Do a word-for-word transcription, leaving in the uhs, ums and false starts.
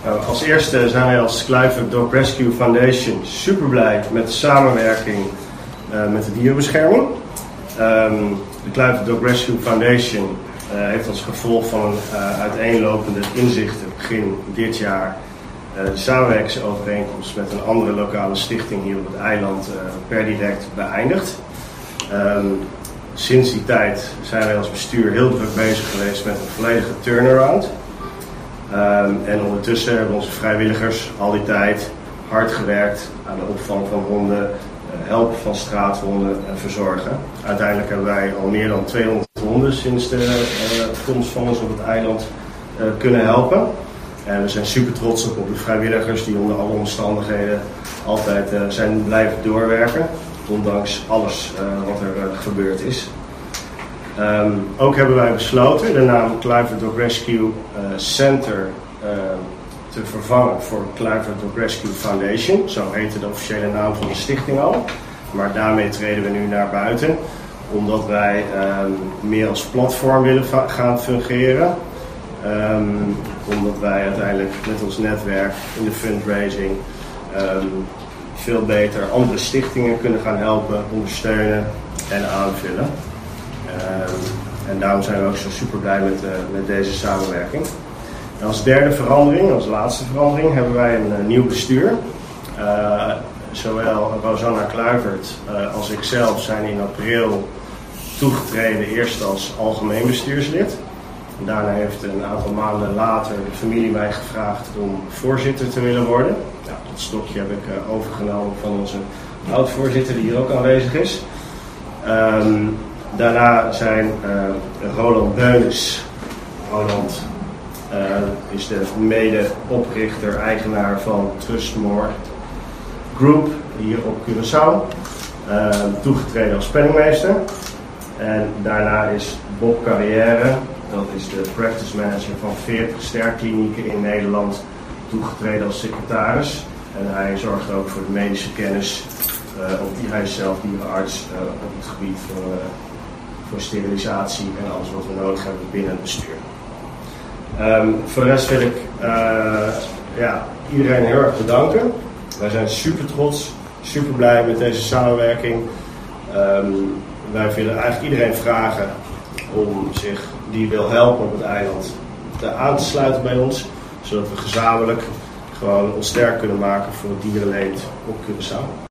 Nou, als eerste zijn wij als Kluivert Dog Rescue Foundation super blij met de samenwerking uh, met de dierenbescherming. Um, de Kluivert Dog Rescue Foundation uh, heeft als gevolg van een uh, uiteenlopende inzichten begin dit jaar uh, de samenwerkingsovereenkomst met een andere lokale stichting hier op het eiland uh, per direct beëindigd. Um, sinds die tijd zijn wij als bestuur heel druk bezig geweest met een volledige turnaround. Um, en ondertussen hebben onze vrijwilligers al die tijd hard gewerkt aan de opvang van honden, uh, helpen van straathonden en verzorgen. Uiteindelijk hebben wij al meer dan tweehonderd honden sinds de uh, komst van ons op het eiland uh, kunnen helpen. En we zijn super trots op, op de vrijwilligers die onder alle omstandigheden altijd uh, zijn blijven doorwerken, ondanks alles uh, wat er uh, gebeurd is. Um, ook hebben wij besloten de naam Kluivert Dog Rescue uh, Center uh, te vervangen voor Kluivert Dog Rescue Foundation. Zo heette de officiële naam van de stichting al. Maar daarmee treden we nu naar buiten, omdat wij um, meer als platform willen gaan fungeren. Um, omdat wij uiteindelijk met ons netwerk in de fundraising um, veel beter andere stichtingen kunnen gaan helpen, ondersteunen en aanvullen. Um, en daarom zijn we ook zo super blij met, uh, met deze samenwerking. En als derde verandering, als laatste verandering, hebben wij een uh, nieuw bestuur. Uh, zowel Rosanna Kluivert uh, als ikzelf zijn in april toegetreden, eerst als algemeen bestuurslid. En daarna heeft een aantal maanden later de familie mij gevraagd om voorzitter te willen worden. Ja, dat stokje heb ik uh, overgenomen van onze oud-voorzitter die hier ook aanwezig is. Um, Daarna zijn uh, Roland Beunis. Roland uh, is de mede-oprichter, eigenaar van Trustmore Group hier op Curaçao. Uh, toegetreden als penningmeester. En daarna is Bob Carrière, dat is de practice manager van veertig sterklinieken in Nederland, toegetreden als secretaris. En hij zorgt ook voor de medische kennis. Uh, op die, hij is zelf dierenarts uh, op het gebied van uh, voor sterilisatie en alles wat we nodig hebben binnen het bestuur. Um, voor de rest wil ik uh, ja, iedereen heel erg bedanken. Wij zijn super trots, super blij met deze samenwerking. Um, wij willen eigenlijk iedereen vragen om zich, die wil helpen op het eiland, te aan te sluiten bij ons. Zodat we gezamenlijk gewoon ons sterk kunnen maken voor het dierenleed op Curaçao.